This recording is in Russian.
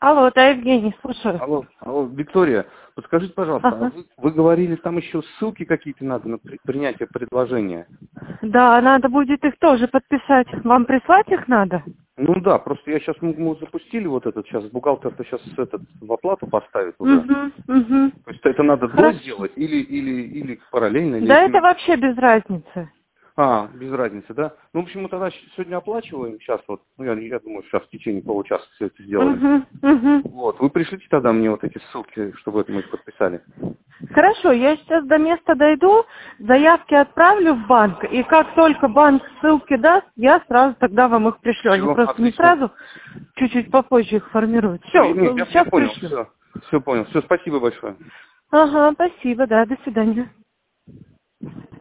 Алло, да, Евгений, слушаю. Алло, Виктория, подскажите, пожалуйста, Ага. вы говорили, там еще ссылки какие-то надо на принятие предложения? Да, надо будет их тоже подписать. Вам прислать их надо? Ну да, просто я сейчас, мы запустили вот этот, сейчас бухгалтер-то сейчас в оплату поставит уже. Угу, угу. То есть это надо до Хорошо. сделать или параллельно, или Да если это надо... вообще без разницы. Без разницы, да? Ну, в общем, мы тогда сегодня оплачиваем, сейчас вот, ну, я думаю, сейчас в течение получаса все это сделаем. Угу, угу. Вот, вы пришлите тогда мне вот эти ссылки, чтобы это мы их подписали. Хорошо, я сейчас до места дойду, заявки отправлю в банк, и как только банк ссылки даст, я сразу тогда вам их пришлю. Они Все, просто не отлично. сразу, чуть-чуть попозже их формируют. Все, Все, нет, я сейчас понял, пришлю. все понял. Все, спасибо большое. Ага, спасибо, да, до свидания.